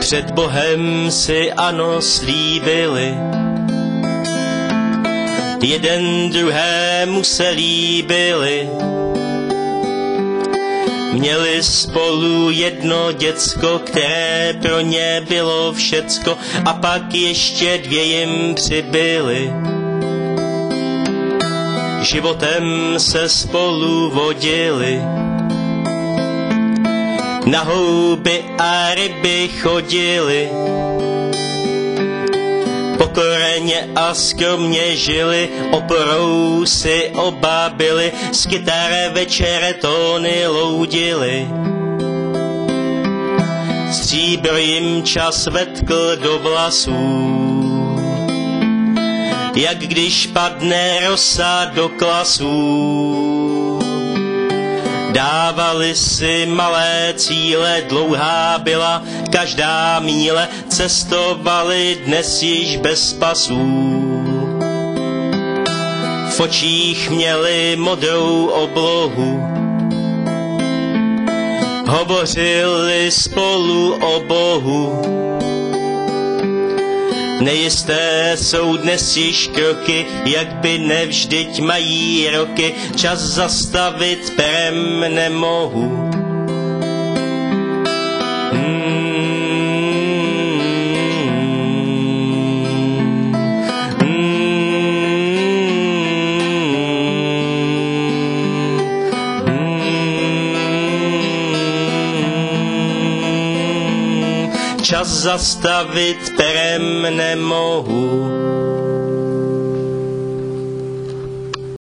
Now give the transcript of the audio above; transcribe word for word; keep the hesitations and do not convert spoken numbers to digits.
Před Bohem si ano slíbili, jeden druhému se líbili. Měli spolu jedno děcko, které pro ně bylo všecko, a pak ještě dvě jim přibyly. Životem se spolu vodili, na houby a ryby chodili, pokorně a skromně žili, oporou si oba byli, z kytare večere tóny loudili. Stříbro jim čas vetkl do vlasů, jak když padne rosa do klasů. Dávali si malé cíle, dlouhá byla každá míle, cestovali dnes již bez pasů. V očích měli modrou oblohu, hovořili spolu o Bohu. Nejisté jsou dnes již kroky, jak by nevždyť mají roky, čas zastavit perem nemohu. Čas zastavit perem nemohu.